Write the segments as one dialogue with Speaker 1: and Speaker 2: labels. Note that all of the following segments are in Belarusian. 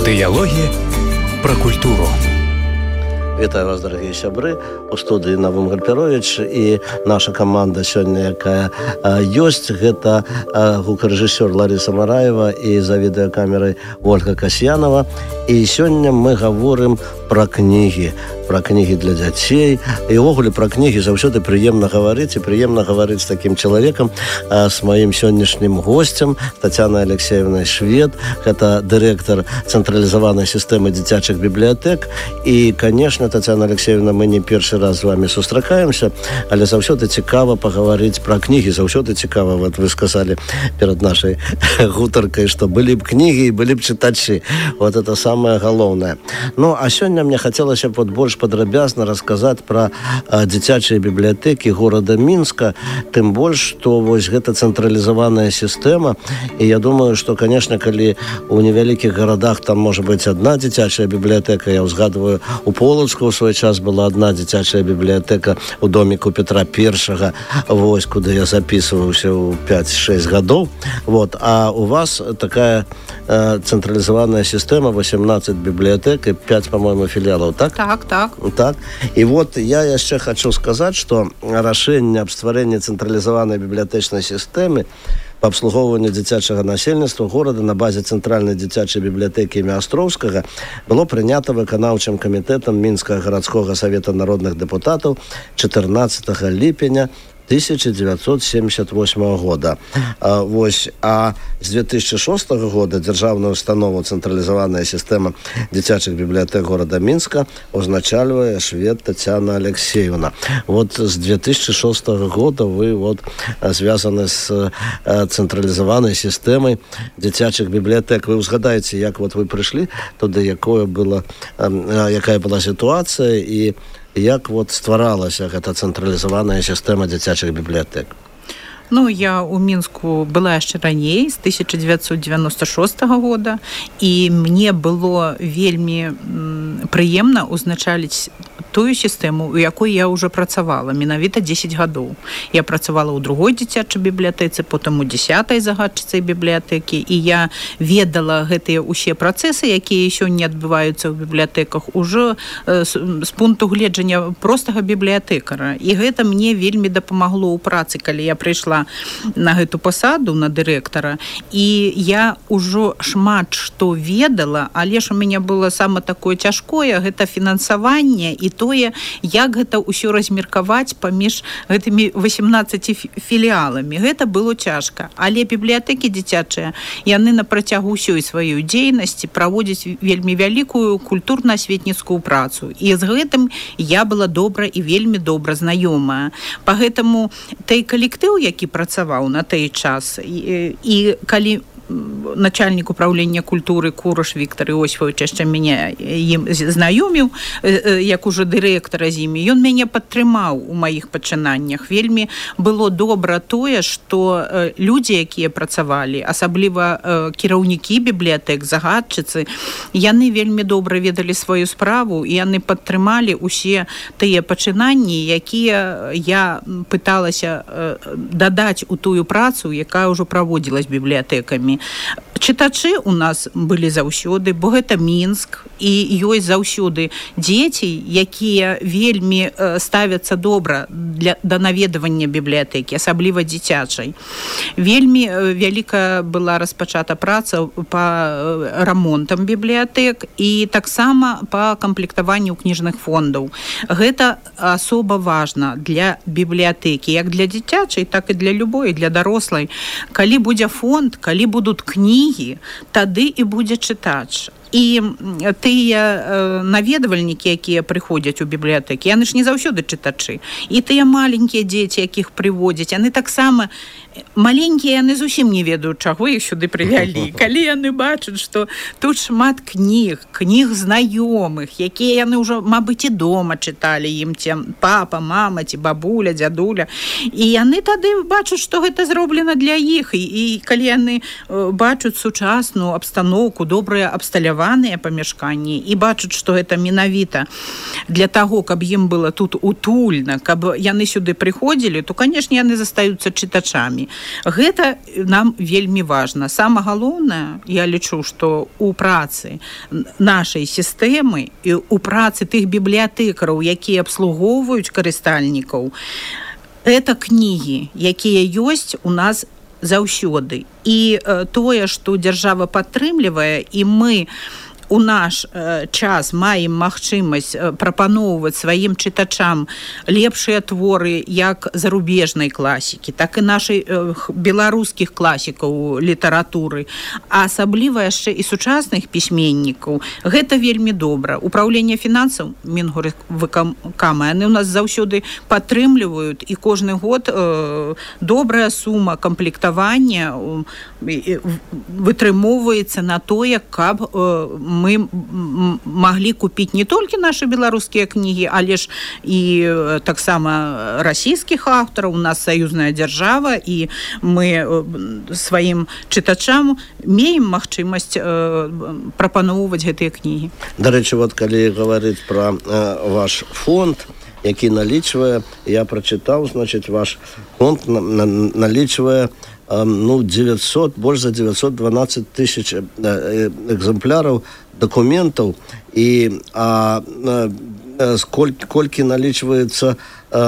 Speaker 1: Дыялогі пра культуру.
Speaker 2: Вітаю вас, дарагія сябры. У студыі Навум Гальперовіч і наша каманда сёння, якая ёсць, гэта гукарэжысёр Лариса Мараева і за відэакамерай Ольга Касьянова. І сёння мы гаворым пра кнігі для дзяцей. І ўвогуле пра кнігі заўсёды прыемна гаварыць, і прыемна гаварыць з такім чалавекам, з маім сённяшнім госцем Тацянай Алексеевнай Швед. Гэта дырэктар цэнтралізаванай сістэмы дзіцячых бібліятэк. І, канешне, Тацяна Алексеевна, мы не першы раз з вами сустракаемся, але заўсёды цікава пагаварыць пра кнігі. Заўсёды цікава, вот вы сказали перад нашай гутаркай, што былі б кнігі і былі б чытачы. Вот это самое галоўнае. Ну, а сёння мне хацелася б больш падрабязна расказаць пра дзіцячыя бібліятэкі горада Мінска, тым больш, што вось гэта цэнтралізаваная сістэма. І я думаю, што, конечно, калі у невялікіх гарадах там можа быць адна дзіцячая бібліятэка, я ўзгадваю, у Полацку у свой час была одна дзіцячая бібліятэка у доміку Петра I, вось, куды я записываўся ў 5-6 гадоў. Вот. А у вас такая цэнтралізаваная сістэма, 18 бібліятэк і 5, по-моему, філіалаў, так? Так. І вот я яшчэ хочу сказаць, што рашэнне аб стварэнні цэнтралізаванай бібліятэчнай сістэмы по абслугоўванню дзіцячага насельніцтва горада на базе цэнтральнай дзіцячай бібліятэкі імя Астроўскага было прынята выканаўчым камітэтам Мінскага гарадскога савета народных дэпутатаў 14 ліпеня 1978 года. А з 2006 года дзяржаўную установу цэнтралізаваная сістэма дзіцячых бібліятэк горада Мінска узначальвае Швед Тацяна Алексеевна. Вот з 2006 года вы вот звязаны з цэнтралізаванай сістэмай дзіцячых бібліятэк. Вы ўзгадаеце, як вот вы прыйшлі туды, якая была сітуацыя і як вот стваралася гэта цэнтралізаваная сістэма дзіцячых бібліятэк?
Speaker 3: Ну, я ў Мінску была яшчэ раней, з 1996 года, і мне было вельмі прыемна ўзначаліць тую сістэму, у якой я ўжо працавала, менавіта 10 гадоў. Я працавала ў другой дзіцячай бібліятэцы, потым у 10-й загадчыцай бібліятэкі, і я ведала гэтыя ўсе працэсы, якія сёння адбываюцца ў бібліятэках, ужо з пункту гледжання простага бібліятэкара. І гэта мне вельмі дапамагло ў працы, калі я прыйшла на гэту пасаду, на дырэктара, і я ўжо шмат што ведала, але ж у мяне было сама такое цяжкое, гэта фінансаванне і тое, як гэта ўсё размеркаваць паміж гэтымі 18 філіаламі. Гэта было цяжка. Але бібліятэкі дзіцячыя, яны на працягу ўсёй сваёй дзейнасці праводзяць вельмі вялікую культурна-асветніцкую працу. І з гэтым я была добра і вельмі добра знаёмая. Па гэтаму той калектыў, які працаваў на той час, і калі начальнік управлення культуры Кураш Віктор Іосифович яшчэ мяне ім знаёміў, як уже дырэктара з імі, ён мяне падтрымаў у маіх пачынаннях. Вельмі было добра тое, што людзі, якія працавалі, асабліва кіраўнікі бібліятэк, загадчыцы, яны вельмі добра ведалі сваю справу, і яны падтрымалі усе тыя пачынанні, якія я пыталася дадаць у тую працу, якая ўжо праводзілась бібліятэкамі. Чытачы у нас былі заўсёды, бо гэта Мінск, і ёсць заўсёды дзеці, якія вельмі ставяцца добра да наведвання бібліятэкі, асабліва дзіцячай. Вельмі вялікая была распачата праца па рамонтам бібліятэк і таксама па камплектаванню кніжных фондаў. Гэта асоба важна для бібліятэкі, як для дзіцячай, так і для любой, для дарослай. Калі будзе фонд, калі будуць кнігі, тады і будзе чытач. І тыя наведвальнікі, якія прыходзяць у бібліятэкі, яны ж не заўсёды чытачы. І тыя маленькія дзеці, якіх прыводзяць, яны таксама маленькія, яны зусім не ведаюць, чаго іх сюды прывялі. Калі яны бачаць, што тут шмат кніг знаёмых, якія яны ўжо, мабыць, і дома чыталі ім, ці папа, мама, ці бабуля, дзядуля. І яны тады бачаць, што гэта зроблена для іх. І калі яны бачаць сучасную абстаноўку, добрае абсталяванне, арендаваныя памяшканні і бачаць, што гэта менавіта для таго, каб ім было тут утульна, каб яны сюды прыходзілі, то, канешне, яны застаюцца чытачамі. Гэта нам вельмі важна. Сама галоўнае, я лічу, што ў працы нашай сістэмы і ў працы тых бібліятэкараў, якія абслугоўваюць карыстальнікаў, гэта кнігі, якія ёсць у нас заўсёды. І тое, што дзяржава падтрымлівае, і мы у наш час маем магчымасць прапаноўваць сваім чытачам лепшыя творы як зарубежнай класікі, так і нашай беларускіх класікаў літаратуры, а асабліва яшчэ і сучасных пісьменнікаў. Гэта вельмі добра. Управленне фінансаў Мінгорвыканкама, яны ў нас заўсёды падтрымліваюць, і кожны год добрая сума камплектавання вытрымоўваецца на тое, каб мы маглі купіць не толькі нашы беларускія кнігі, але ж і таксама расійскіх аўтараў. У нас саюзная дзяржава, і мы сваім чытачам меем магчымасць прапаноўваць гэтыя кнігі.
Speaker 2: Дарэчы, вот калі гаварыць пра ваш фонд, які налічвае, я прачытаў, значыць, ваш фонд налічвае больш за 912 тысяч экземпляраў дакументаў, і колькі налічваецца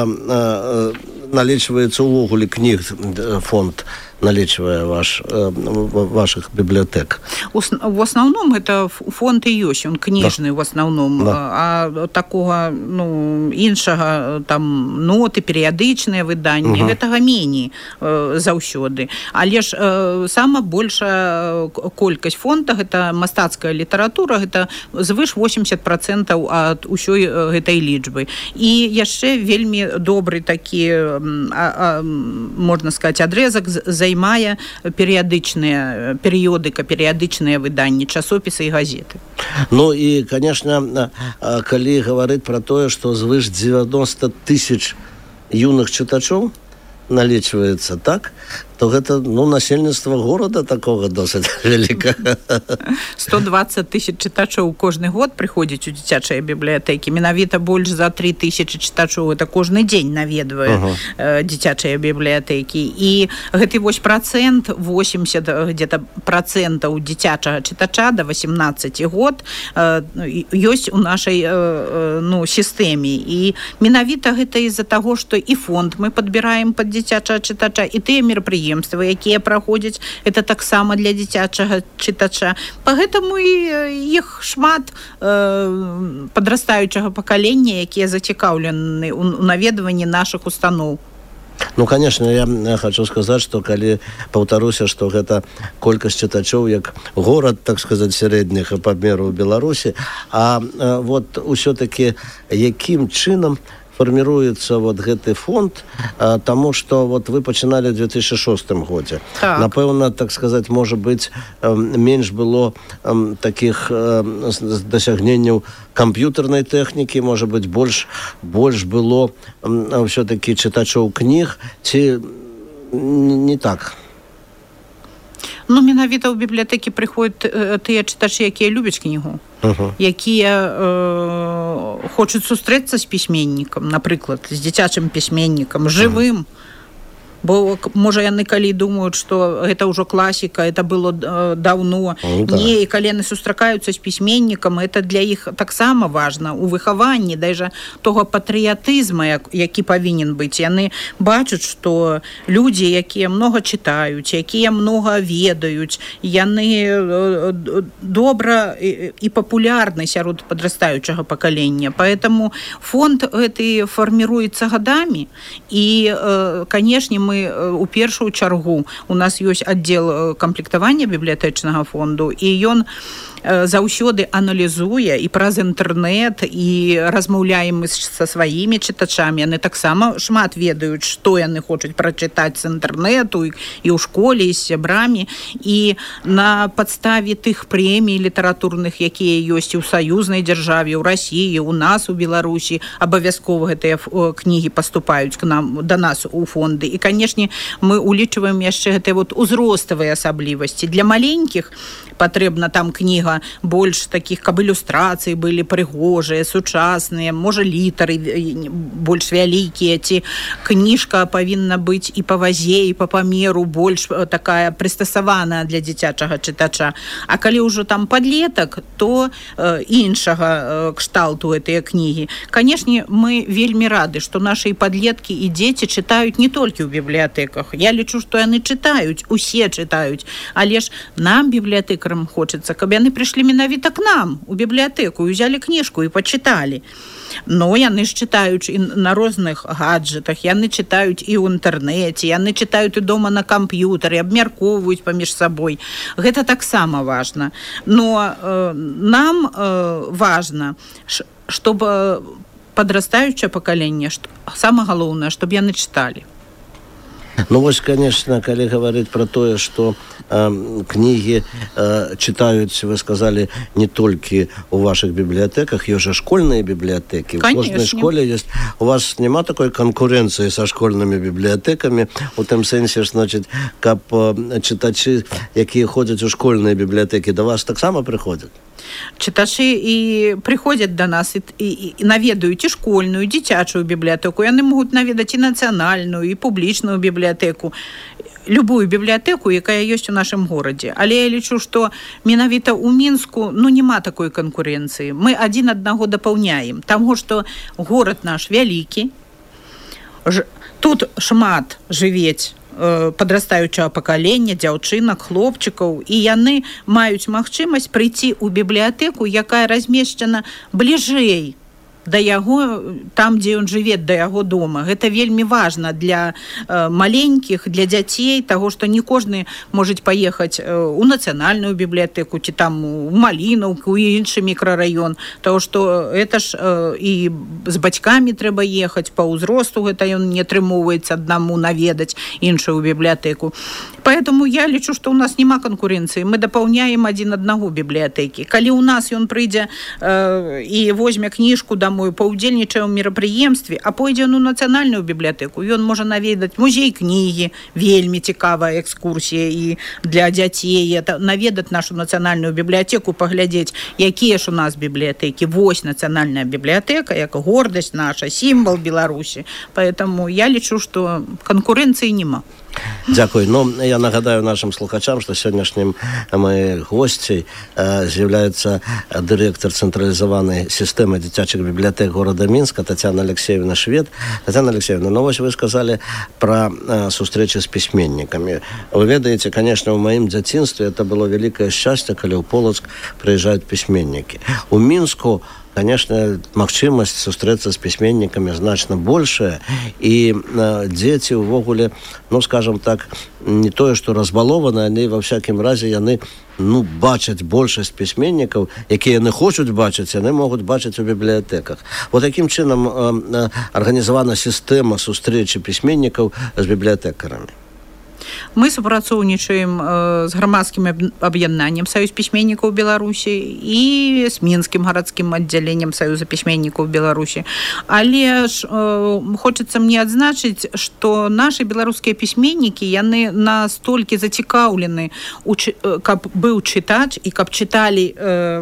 Speaker 2: ўвогуле кніг фонд налічвае вашых бібліятэк?
Speaker 3: В основном это фонд і ёсць, он кніжны в основном, а такога іншага там ноты, перыядычныя выданні, гэтага меней заўсёды. Але ж сама большая колькасць фонда гэта мастацкая літаратура, гэта звыш 80% ад усёй гэтай лічбы. І яшчэ вельмі добры такі, можна сказаць, адрэзак займае перыёдыка, перыядычныя выданні, часопісы і газеты.
Speaker 2: Ну і, конечно, калі гаварыць пра тое, што звыш 90 тысяч юных чытачоў налічваецца, так, то гэта насельніцтва горада такога досыць вялікага.
Speaker 3: 120 тысяч чытачоў кожны год прыходзіць у дзіцячыя бібліятэкі. Менавіта больш за 3 тысячи чытачоў это кожны дзень наведвае дзіцячыя бібліятэкі. І гэты вось процент, 80 где-то процентаў дзіцячага чытача до 18 год ёсць у нашай сістэме. І менавіта гэта з-за таго, што і фонд мы падбіраем пад дзіцячага чытача, і тыя мерапрыемствы, якія праходзяць, это таксама для дзіцячага чытача. Пагэтаму іх шмат падрастаючага пакалення, якія зацікаўлены ў наведванні нашых устаноў.
Speaker 2: Конечно, я хочу сказаць, што калі паўтаруся, што гэта колькасць чытачоў як горад, так сказаць, сярэдняга памеру ў Беларусі, а вот усё-таки якім чынам формируется вот гэты фонд, тому что вот вы пачыналі в 2006 годзе.
Speaker 3: Так.
Speaker 2: Напэўна, так сказать, может быть, менш было таких дасягненняў камп'ютарнай тэхнікі, может быть, больш было все-таки чытачоў кніг, ці не так?
Speaker 3: Менавіта ў бібліятэкі прыходзяць тыя чытачы, якія любяць кнігу, якія хочуць сустрэцца з пісьменнікам, напрыклад, з дзіцячым пісьменнікам, жывым. Бо, можа, яны калі думаюць, што гэта ўжо класіка, это было даўно. Не, і калі яны сустракаюцца з пісьменнікам, это для іх таксама важна. У выхаванні, даже того патрыятызма, які павінен быць. Яны бачаць, што людзі, якія многа чытаюць, якія многа ведаюць, яны добра і папулярны сярод падрастаючага пакалення. Поэтому фонд гэты фарміруецца гадамі, і, канешне, мы у першую чаргу, у нас ёсць аддзел камплектавання бібліятэчнага фонду, і ён заўсёды аналізуе і праз інтэрнэт, і размаўляем мы са сваімі чытачамі. Яны таксама шмат ведаюць, што яны хочуць прачытаць з інтэрнэту і ў школе, і з сябрамі. І на падставе тых прэмій літаратурных, якія ёсць у саюзнай дзяржаве, у Расіі, у нас у Беларусі, абавязкова гэтыя кнігі паступаюць к нам, да нас у фонды. І, канешне, мы улічваем яшчэ гэтыя вот узроставыя асаблівасці. Для маленькіх патрэбна там кніга было больш такіх, каб ілюстрацыі былі прыгожыя, сучасныя, можа літары больш вялікія, ці кніжка павінна быць і па вазе, і па памеру больш такая прыстасаваная для дзіцячага чытача. А калі ўжо там падлетак, то іншага кшталту гэтыя кнігі. Канешне, мы вельмі рады, што нашы падлеткі і дзеці чытаюць не толькі ў бібліятэках. Я лічу, што яны чытаюць, усе чытаюць, але ж нам, бібліятэкарам, хочацца, каб яны прыйшлі менавіта к нам у бібліятэку і ўзялі кніжку і пачыталі. Но яны ж чытаюць і на розных гаджетах, яны чытаюць і ў інтэрнэце, яны чытаюць і дома на камп'ютары, абмяркоўваюць паміж сабой. Гэта таксама важна. Но нам важна, щоб падрастаючае пакаленне, самае галоўнае, щоб яны чыталі.
Speaker 2: Ну, вось, конечно, калі гаварыць пра тое, што кнігі чытаюць, вы сказали, не толькі у вашых бібліятэках, ёсць жа школьныя бібліятэкі.
Speaker 3: Конечно.
Speaker 2: У кожнай школе ёсць. У вас няма такой канкурэнцыі са школьнымі бібліятэкамі, у тым сэнсе, значыць, каб чытачы, якія ходзяць у школьныя бібліятэкі, да вас таксама прыходзяць?
Speaker 3: Чытачы і прыходзяць да нас і наведаюць і школьную, і дзіцячую бібліятэку. Яны могуць наведаць і нацыянальную, і публічную бібліятэку, любую бібліятэку, якая ёсць у нашым горадзе. Але я лічу, што менавіта ў Мінску няма такой канкурэнцыі. Мы адзін аднаго дапаўняем, таму што горад наш вялікі, тут шмат жывець падрастаючага пакалення, дзяўчынак, хлопчыкаў, і яны маюць магчымасць прыйти ў бібліятэку, якая размешчана бліжэй да яго, там, дзе ён жыве, да яго дома. Гэта вельмі важна для маленькіх, для дзяцей, таго, што не кожны можа паехаць у нацыянальную бібліятэку, ці там у Малінаўку, і іншы мікрараён, таго, што гэта ж і з бацькамі трэба ехаць, па ўзросту гэта ён не атрымоўваецца аднаму наведаць іншую бібліятэку. Поэтому я лічу, што ў нас няма канкурэнцыі. Мы дапаўняем адзін аднаго бібліятэкі. Калі ў нас ён прыйдзе і возьме кніжку дамой, паўдзельнічае ў мерапрыемстве, а пойдзе ў нацыянальную бібліятэку, ён можа наведаць музей кнігі, вельмі цікавая экскурсія і для дзяцей, наведаць нашу нацыянальную бібліятэку, паглядзець, якія ж у нас бібліятэкі. Вось нацыянальная бібліятэка, як гордасць наша, сімвал Беларусі. Поэтому я лічу, што канкурэнцыі няма.
Speaker 2: Дзякуй. Ну, я нагадаю нашим слухачам, што сённяшнім моей госцей з'яўляецца дырэктар цэнтралізаванай сістэмы дзіцячых бібліятэк горада Мінска Тацяна Алексеевна Швед. Тацяна Алексеевна, ну вось вы сказали пра сустрэчы з пісьменнікамі. Вы ведаеце, конечно, ў маім дзяцінстве это было вялікае шчасце, калі ў Полацк прыязджаюць пісьменнікі. У Мінску, конечно, магчымасць сустрэцца з пісьменнікамі значна большая, і дзеці ўвогуле, ну, скажем так, не тое, што разбалованы, але ва всякім разе яны, ну, бачаць большасць пісьменнікаў, якія яны хочуць бачыць, яны могуць бачыць у бібліятэках. Вот такім чынам арганізавана сістэма сустрэчы пісьменнікаў з бібліятэкарамі.
Speaker 3: Мы супрацоўнічаем з грамадскім аб'яднаннем Саюз пісьменнікаў Беларусі і з Мінскім гарадскім аддзяленнем Саюза пісьменнікаў Беларусі. Але ж хочацца мне адзначыць, што нашы беларускія пісьменнікі, яны настолькі зацікаўлены, каб быў чытач і каб чыталі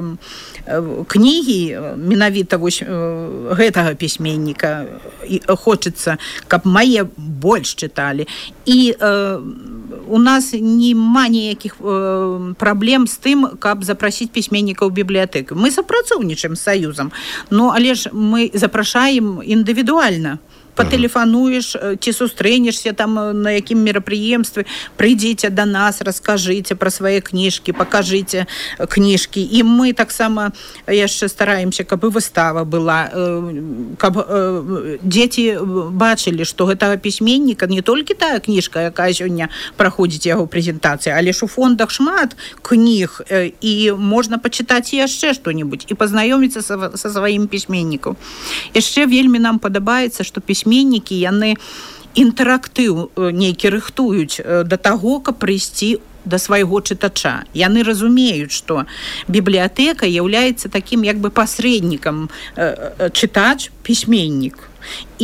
Speaker 3: кнігі менавіта вось гэтага пісьменніка. Хочацца, каб мае больш чыталі. І у нас няма ніякіх праблем з тым, каб запрасіць пісьменнікаў у бібліятэку. Мы супрацоўнічаем з Саюзам, но але ж мы запрашаем індывідуальна. Патэлефануеш, ці сустрэнешся там на якім мерапрыемстве, прыйдзіце да нас, раскажыце пра свае кніжкі, пакажыце кніжкі. І мы таксама яшчэ стараемся, каб і выстава была, каб дзеці бачылі, што гэтага пісьменніка не толькі тая кніжка, якая сёння праходзіць яго прэзентацыя, але ж у фондах шмат кніг, і можна пачытаць яшчэ што-небудзь і пазнаёміцца са сваім пісьменнікам. Яшчэ вельмі нам падабаецца, што пісьменнікі, яны інтэрактыў нейкі рыхтуюць да таго, каб прыйсці да свайго чытача. Яны разумеюць, што бібліятэка з'яўляецца такім як бы пасрэднікам чытач-пісьменнік. І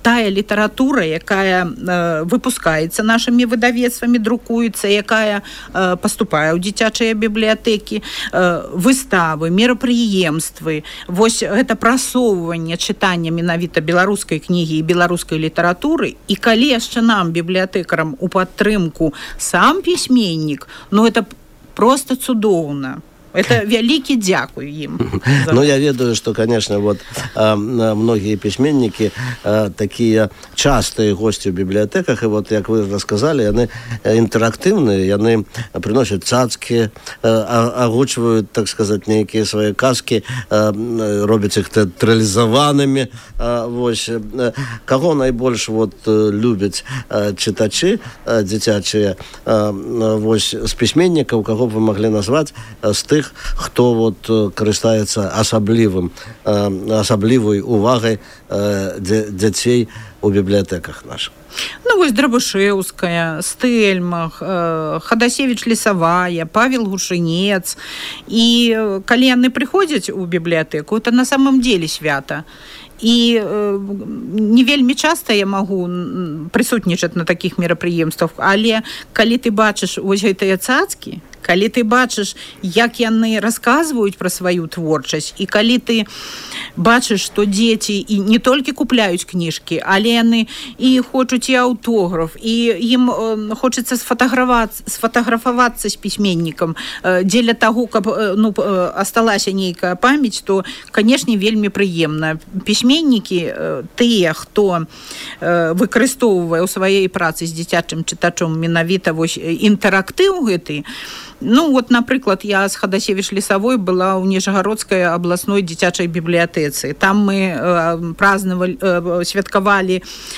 Speaker 3: тая літаратура, якая выпускаецца нашымі выдавецтвамі, друкуецца, якая паступае ў дзіцячыя бібліятэкі, выставы, мерапрыемствы, вось гэта прасоўванне чытання менавіта беларускай кнігі і беларускай літаратуры. І калі яшчэ нам, бібліятэкарам, у падтрымку сам пісьменнік, ну это просто цудоўна. Это вялікі дзякуй ім.
Speaker 2: Ну, я ведаю, что, конечно, вот многие письменники такие частые гости в библиотеках, и вот, как вы рассказали, они интерактивные, они приносят цацки, огучивают, так сказать, некие свои казки, робят их театрализованными. Вот. Кого найбольше вот любят читачи дитячие вот, с письменников, кого вы могли назвать с тых, хто вот карыстаецца асаблівай увагай дзяцей у бібліятэках нашых.
Speaker 3: Ну, вось Драбышэўская, Стэльмах, Хадасевіч-Лесавая, Павел Гушынец. І калі яны прыходзяць у бібліятэку, это на самом деле свята. І не вельмі часта я магу прысутнічаць на такіх мерапрыемствах, але калі ты бачыш вось гэтыя цацкі, калі ты бачыш, як яны расказваюць пра сваю творчасць, і калі ты бачыш, што дзеці і не толькі купляюць кніжкі, але яны і хочуць і аўтограф, і ім хочацца сфатаграфавацца з пісьменнікам дзеля таго, каб асталася нейкая памяць, то, канешне, вельмі прыемна. Пісьменнікі, тыя, хто выкарыстоўвае ў сваёй працы з дзіцячым чытачом менавіта вось інтэрактыў гэты. Ну, вот, напрыклад, я з Хадасевіч-Лесавой была ў Ніжагародскай абласной дзіцячай бібліятэцы. Там мы святкавалі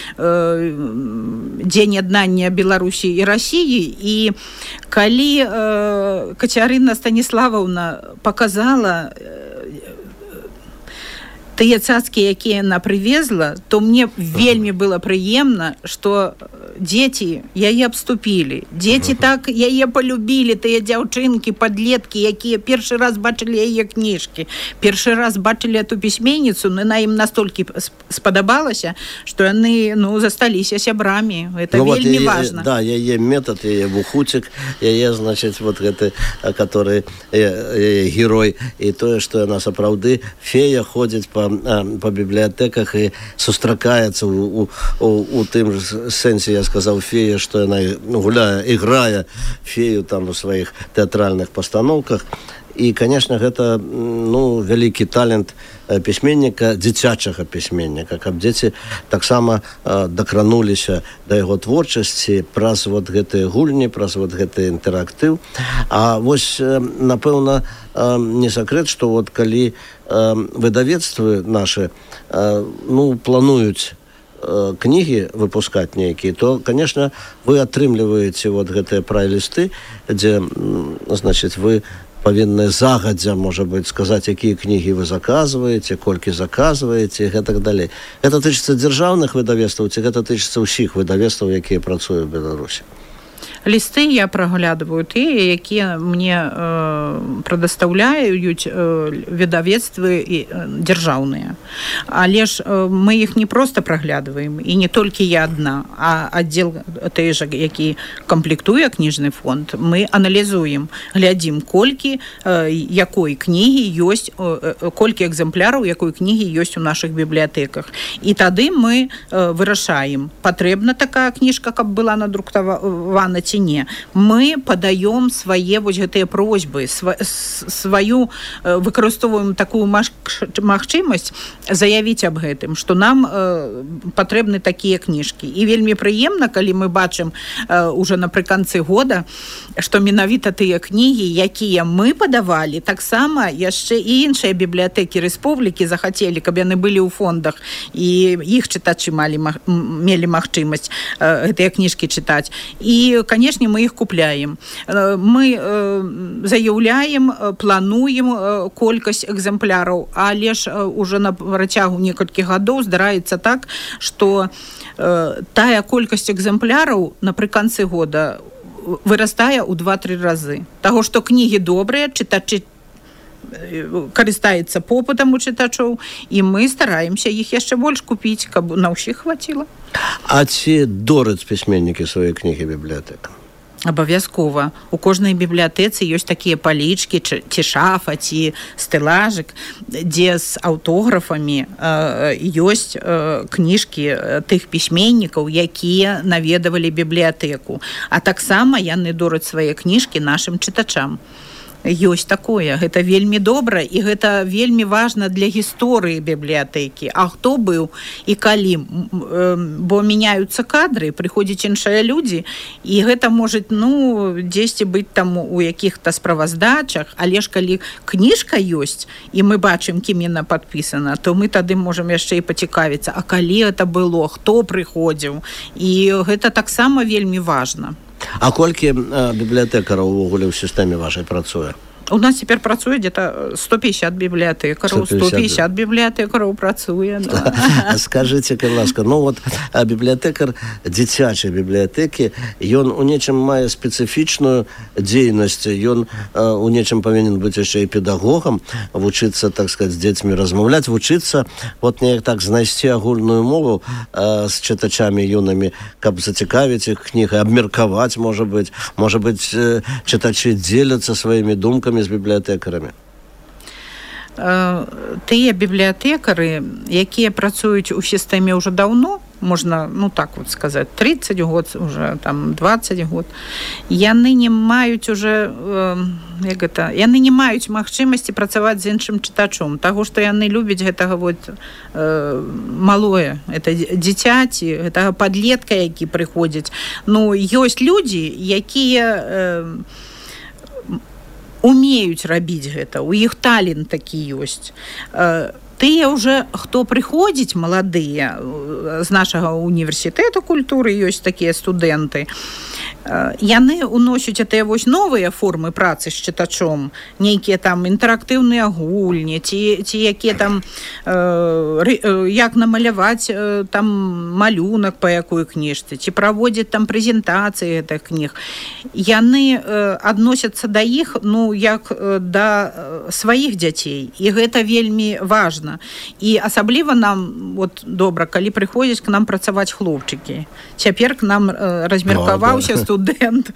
Speaker 3: Дзень яднання Беларусі і Расіі, і калі Кацярына Станіславаўна паказала тыя цацкі, якія яна прывезла, то мне вельмі было прыемна, што дзеці яе абступілі. Дзеці так яе полюбілі, тыя дзяўчынкі, падлеткі, якія першы раз бачылі яе кніжкі, першы раз бачылі эту пісьменніцу, на ім настолькі спадабалася, што яны, засталіся сябрамі. Это вельмі важна.
Speaker 2: Да, яе метод, яе вухуцік, яе, значит, вот гэты, который герой, і тое, што яна сапраўды фея ходзіць по бібліятэках і сустракаецца у тым же сэнсе, я сказаў, фея, што яна гуляе, іграе фею там у сваіх тэатральных пастаноўках. І, конечно, гэта вялікі талент пісьменніка, дзіцячага пісьменніка, каб дзеці таксама дакрануліся да яго творчасці праз вот гэтыя гульні, праз вот гэты інтэрактыў. А вось, напэўна, не сакрэт, што вот калі выдавецтвы нашы плануюць кнігі выпускаць нейкія, то, конечно, вы атрымліваеце вот гэтыя прай-лісты, дзе, значит, вы павінны загадзя, можа быць, сказаць, якія кнігі вы заказваеце, колькі заказваеце і гэтак далей. Гэта тычыцца дзяржаўных выдавецтваў, ці гэта тычыцца ўсіх выдавецтваў, якія працуюць у Беларусі?
Speaker 3: Лісты я праглядваю тыя, якія мне прадастаўляюць выдавецтвы дзяржаўныя. Але ж мы іх не проста праглядваем, і не толькі я адна, а аддзел той жа, які камплектуе кніжны фонд, мы аналізуем, глядзім, колькі якой кнігі ёсць, колькі экземпляраў якой кнігі ёсць у нашых бібліятэках. І тады мы вырашаем, патрэбна такая кніжка, каб была надрукавана ці не. Мы падаём свае вось гэтыя просьбы, сваю выкарыстоўваем такую магчымасць заявіць аб гэтым, што нам патрэбны такія кніжкі. І вельмі прыемна, калі мы бачым уже напрыканцы года, што менавіта тыя кнігі, якія мы падавалі, таксама яшчэ і іншыя бібліятэкі рэспублікі захацелі, каб яны былі ў фондах, і іх чытачы мелі магчымасць гэтыя кніжкі чытаць. І, канешне, мы іх купляем. Мы заяўляем, плануем колькасць экземпляраў, але ж уже на працягу некалькіх гадоў здараецца так, што тая колькасць экземпляраў напрыканцы года вырастае ў 2-3 разы. Таго, што кнігі добрыя, чытачы карыстаецца попытам у чытачоў, і мы стараемся іх яшчэ больш купіць, каб на ўсіх хваціла.
Speaker 2: А ці дораць пісьменнікі свае кнігі бібліятэкам?
Speaker 3: Абавязкова. У кожнай бібліятэцы ёсць такія палічкі, ці шафа, ці стэлажык, дзе з аўтографамі ёсць кніжкі тых пісьменнікаў, якія наведавалі бібліятэку. А таксама яны дораць свае кніжкі нашым чытачам. Ёсць такое. Гэта вельмі добра, і гэта вельмі важна для гісторыі бібліятэкі. А хто быў і калі? Бо мяняюцца кадры, прыходзяць іншыя людзі, і гэта можа, дзесьці быць там у якіх-то справаздачах, але ж калі кніжка ёсць, і мы бачым, кім яна падпісана, то мы тады можам яшчэ і пацікавіцца, а калі гэта было, хто прыходзіў. І гэта таксама вельмі важна.
Speaker 2: А колькі бібліятэкараў увогуле ў сістэме вашай працуе?
Speaker 3: У нас цяпер працуе где-то 150 бібліятэкараў, 150 бібліятэкараў працуе. Да.
Speaker 2: Скажыце, калі ласка, бібліятэкар дзіцячай бібліятэкі, ён у нечым мае спецыфічную дзейнасць, ён у нечым павінен быць яшчэ і педагогам, вучыцца, так сказаць, з дзецьмі размаўляць, вучыцца, неяк так знайсці агульную мову з чытачамі юнымі, каб зацікавіць іх кнігай, абмеркаваць, можа быць, чытачы дзеляцца сваімі думкамі з бібліятэкарамі.
Speaker 3: Тыя бібліятэкары, якія працуюць у сістэме ўжо даўно, можна, так вот сказаць, 30 год, уже там 20 год, яны не маюць уже, яны не маюць магчымасці працаваць з іншым чытачом, таго, што яны любяць гэтага малое, это дзіцяці, гэтага падлетка, які прыходзіць. Ёсць людзі, якія умеюць рабіць гэта, у іх талент такі ёсць. Тыя ўжо, хто прыходзіць, маладыя, з нашага універсітэту культуры ёсць такія студэнты, яны ўносяць тыя новыя формы працы з чытачом, нейкія там інтэрактыўныя гульні, ці якія там, як намаляваць там малюнак па якой кніжцы, ці праводзяць там прэзентацыі гэтых кніг. Яны адносяцца да іх, як да сваіх дзяцей, і гэта вельмі важна. І асабліва нам добра, калі прыходзяць к нам працаваць хлопчыкі. Цяпер к нам размеркаваўся студэнт,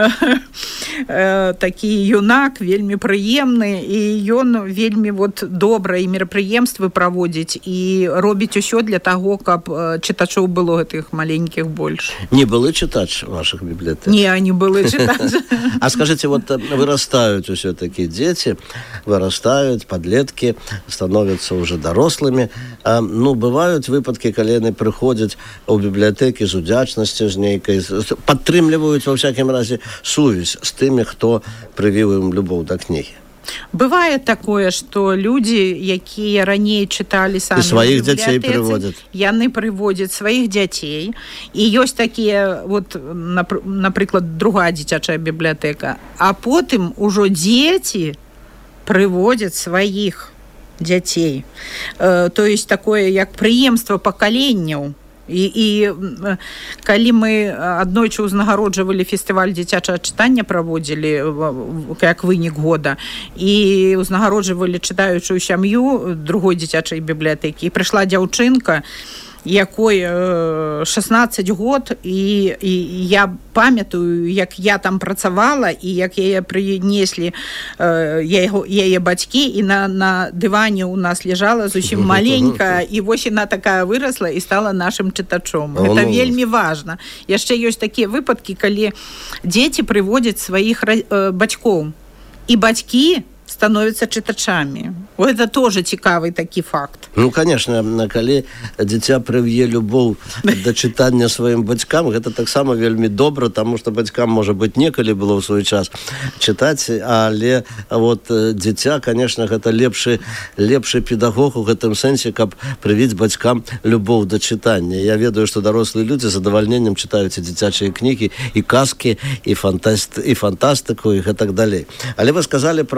Speaker 3: такі юнак, вельмі прыемны, і ён вельмі добра і мерапрыемствы праводзіць, і робіць усё для таго, каб чытачоў было гэтых маленькіх больш.
Speaker 2: Не былы чытач вашых бібліятэк?
Speaker 3: Не, не былы чытач.
Speaker 2: А скажыце, вырастаюць усё-такі дзеці, вырастаюць, падлеткі, становяцца уже дарослымі. Бываюць выпадкі, калі яны прыходзяць у бібліятэкі з удзячнасцю, з нейкай, падтрымліваюць, ва всякім разе, сувязь з тымі, хто прывіў ім любоў да кнігі.
Speaker 3: Бывае такое, што людзі, якія раней чыталі самі
Speaker 2: сваіх дзяцей прыводзяць.
Speaker 3: Яны прыводзяць сваіх дзяцей. І ёсць такія, напрыклад, другая дзіцячая бібліятэка. А потым ужо дзеці прыводзяць сваіх дзяцей. То есть такое, як прыемства пакаленняў. І калі мы аднойчы ўзнагароджвалі фестываль дзіцячага чытання, праводзілі як вынік года, і ўзнагароджвалі чытаючую сям'ю другой дзіцячай бібліятэкі, і прыйшла дзяўчынка, якой 16 год, і я памятаю, як я там працавала, і як яе прынеслі яе бацькі, і на дыване у нас лежала зусім маленькая, і вось яна такая вырасла і стала нашым чытачом. Гэта вельмі важна. Яшчэ ёсць такія выпадкі, калі дзеці прыводзяць сваіх бацькоў, і бацькі становятся чытачамі. Это тоже цікавый такі факт.
Speaker 2: Конечно, калі дзіця прыве любоў да чытання сваім бацькам, гэта таксама вельмі добра, таму што бацькам, можа быць, некалі было ў свой час чытаць, але дзіця, конечно, гэта лепшы педагог у гэтым сэнсе, каб прывіць бацькам любоў да чытання. Я ведаю, што дарослыя людзі з задавальненнем чытаюць і дзіцячыя кнігі, і казкі, і фантастыку, і гэтак далей. Але вы сказалі пра новыя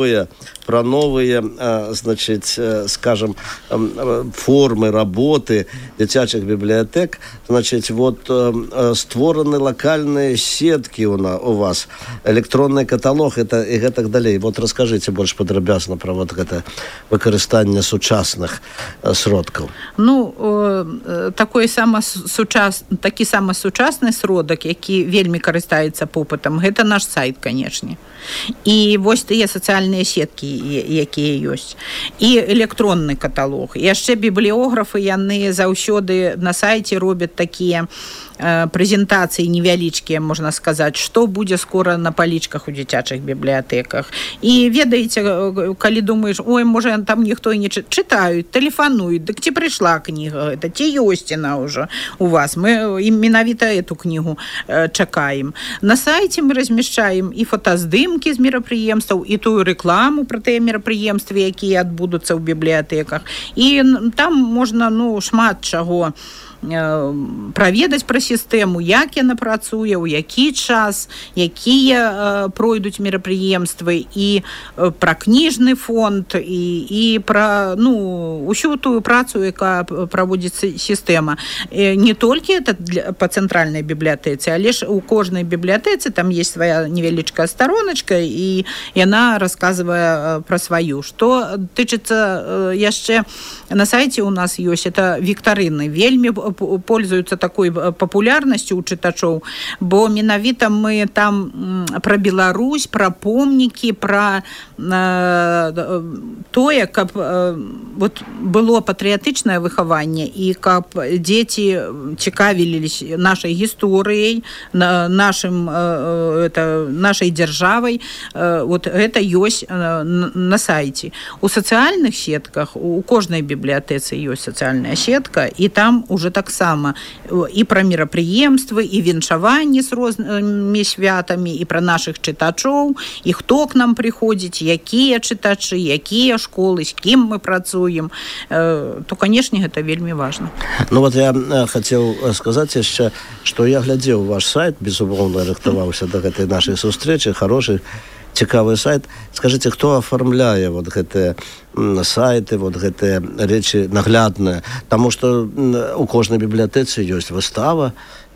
Speaker 2: новые, значит, скажем, формы работы дзіцячых бібліятэк. Значит, вот створаны локальные сетки у вас, электронный каталог и так далее. Вот расскажите больше подробязно про вот это выкарыстанне сучасных сродкаў.
Speaker 3: Ну, такі самы сучасны сродак, які вельмі карыстаецца попытам, гэта наш сайт, канешне. І вось тыя сацыяльныя сеткі, якія ёсць. І электронны каталог. Яшчэ бібліографы, яны заўсёды на сайце робяць такія прэзентацыі невялічкія, можна сказаць, што будзе скора на палічках у дзіцячых бібліятэках. І ведаеце, калі думаеш, ой, можа, там ніхто і не чытаюць, тэлефануюць, дык ці прыйшла кніга, гэта ці ёсць яна ўжо у вас. Мы менавіта эту кнігу чакаем. На сайце мы размяшчаем і фотаздымкі з мерапрыемстваў, і тую рэкламу пра тыя мерапрыемствы, якія адбудуцца ў бібліятэках. І там можна, шмат чаго праведаць пра сістэму, як яна працуе, у які час, якія пройдуць мерапрыемствы, і пра кніжны фонд, і пра усю тую працу, якая праводзіць сістэма. Не толькі па цэнтральнай бібліятэцы, але ж у кожнай бібліятэцы там есть свая невялічкая староначка, і яна расказвае пра сваю. Што тычыцца яшчэ на сайце у нас ёсць, это віктарыны, вельмі пользуюцца такой папулярнасцю у чытачоў, бо менавіта мы там пра Беларусь, пра помнікі, пра тое, каб было патрыятычнае выхаванне, і каб дзеці цікавіліся нашай гісторыяй, нашай дзяржавай. Вот гэта ёсць на сайце. У сацыяльных сетках, у кожнай бібліятэцы ёсць сацыяльная сетка, і там уже таксама і пра мерапрыемствы, і віншаванні з рознымі святамі, і пра нашых чытачоў, і хто к нам прыходзіць, якія чытачы, якія школы, з кім мы працуем, то, канешне, гэта вельмі важна.
Speaker 2: Ну вот я хацеў сказаць яшчэ, што я глядзеў ваш сайт, безумоўна, рыхтаваўся да гэтай нашай сустрэчы, хороший, цікавы сайт. Скажите, хто афармляе вот гэтыя сайты, вот гэтыя рэчы наглядныя? Таму што у кожнай бібліятэцы ёсць выстава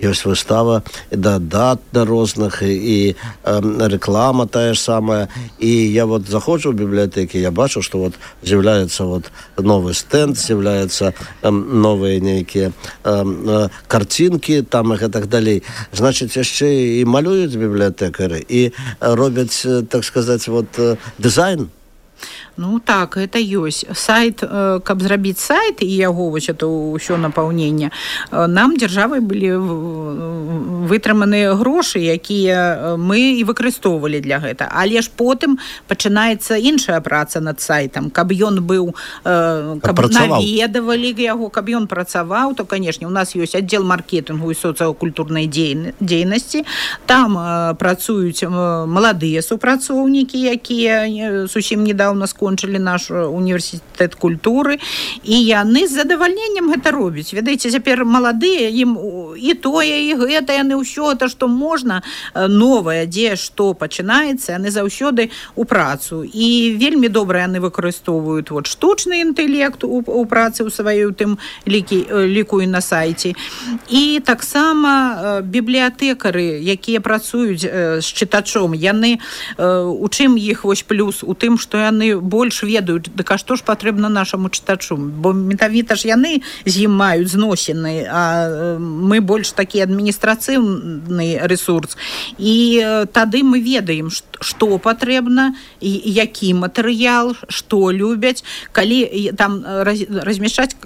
Speaker 2: дат на розных, і рэклама тая ж самая. І я вот заходжу ў бібліятэкі, я бачу, што вот з'яўляецца вот новы стэнд, з'яўляюцца новыя нейкія карцінкі там і гэтак далей. Значыць, яшчэ і малююць бібліятэкары, і робяць, так сказаць, вот дызайн.
Speaker 3: Ну так, это ёсць. Сайт, каб зрабіць сайт і яго вось это ўсё напаўненне, нам дзяржавай былі вытрыманыя грошы, якія мы і выкарыстоўвалі для гэта. Але ж потым пачынаецца іншая праца над сайтам, каб ён быў, каб наведавалі яго, каб ён працаваў, то, канешне, у нас ёсць аддзел маркетынгу і сацыякультурнай дзейнасці. Там працуюць маладыя супрацоўнікі, якія зусім недаўно скончылі наш універсітэт культуры, і яны з задавальненнем гэта робяць. Ведаеце, цяпер маладыя, ім і тое, і гэта, яны ўсё, это што можна, новае, дзе што пачынаецца, яны заўсёды ў працу. І вельмі добра яны выкарыстоўваюць вот штучны інтэлект у працы ў сваёй тым ліку і на сайце. І таксама бібліятэкары, якія працуюць з чытачом, яны, у чым іх вось плюс? У тым, што яны больш ведаюць, дык а што ж патрэбна нашаму чытачу? Бо метавіта ж яны з ім маюць зносіны, а мы больш такі адміністрацыйны рэсурс. І тады мы ведаем, што патрэбна, які матэрыял, што любяць. Калі там размяшчаць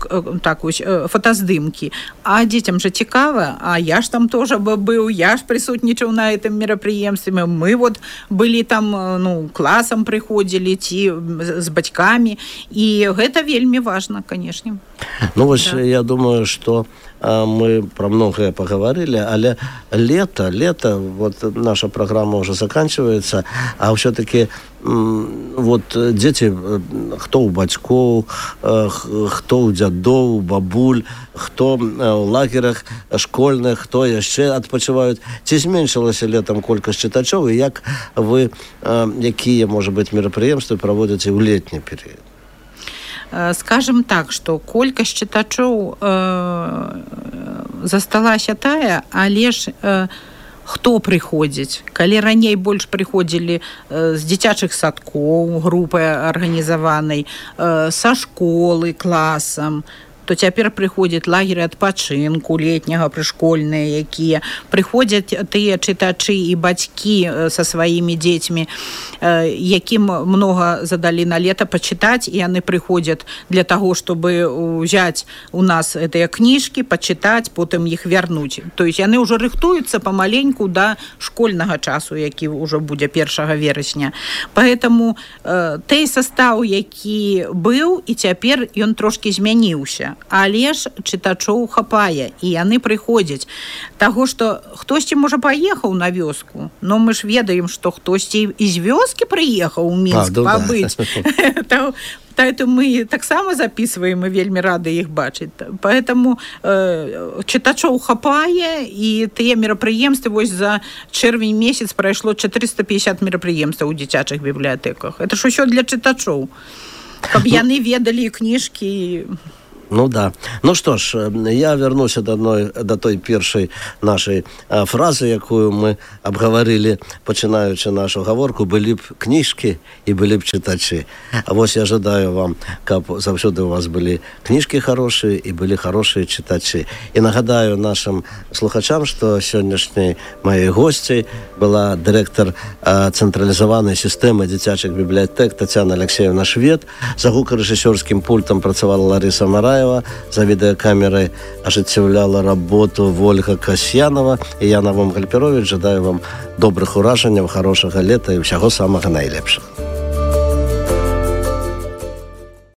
Speaker 3: фотаздымкі, а дзецям жа цікава, а я ж там тоже быў, я ж прысутнічаў на гэтым мерапрыемстве, мы вот былі там, класам прыходзілі, ці з бацькамі, і гэта вельмі важна, канешне.
Speaker 2: Ну, вось, да. Я думаю, што мы про многое поговорили, але лето, вот наша программа уже заканчивается, а все-таки вот дзеці, хто ў бацькоў, хто ў дзядоў, бабуль, хто ў лагерах школьных, хто яшчэ адпачываюць. Ці зменшылася летам колькасць чытачоў, і як вы, якія, можа быць, мерапрыемствы праводзіце ў летні перыяд?
Speaker 3: Скажем так, што колькасць чытачоў засталася тая, але ж хто прыходзіць? Калі раней больш прыходзілі з дзіцячых садкоў, групы арганізаванай, са школы, класам, то цяпер прыходзяць лагеры адпачынку летняга, прышкольныя, якія прыходзяць тыя чытачы і бацькі са сваімі дзецьмі, якім многа задалі на лета пачытаць, і яны прыходзяць для таго, чтобы ўзяць у нас гэтыя кніжкі, пачытаць, потым іх вярнуць. То есть яны ўжо рыхтуюцца памаленьку да школьнага часу, які ўжо будзе 1 верасня. Поэтому той састаў, які быў, і цяпер ён трошкі змяніўся. Але ж чытачоў хапае, і яны прыходзяць. Таго, што хтосьці, можа, паехаў на вёску, но мы ж ведаем, што хтосьці і з вёскі прыехаў у Мінск пабыць. Поэтому мы таксама записываем, и вельмі рады іх бачыць. Поэтому чытачоў хапае, і тыя мерапрыемствы, вось за чэрвень месяц прайшло 450 мерапрыемстваў у дзіцячых бібліятэках. Это ж усё для чытачоў. Каб яны ведалі кніжкі.
Speaker 2: Ну да. Ну што ж, я вярнуся да той першай нашай фразы, якую мы абгаварылі, пачынаючы нашу гаворку: былі б кніжкі і былі б чытачы. А вось я жадаю вам, каб заўсёды у вас былі кніжкі хорошыя і былі хорошыя чытачы. І нагадаю нашим слухачам, што сённяшняй маёй госцяй была дырэктар цэнтралізаванай сістэмы дзіцячых бібліятэк Тацяна Алексеевна Швед. За гукарэжысёрскім пультам працавала Ларыса Мараева, за відэакамерай ажыццяўляла работу Вольга Касьянова, і я, Навум Гальперович, жадаю вам добрых уражанняў, хорошага лета і ўсяго самага найлепшага.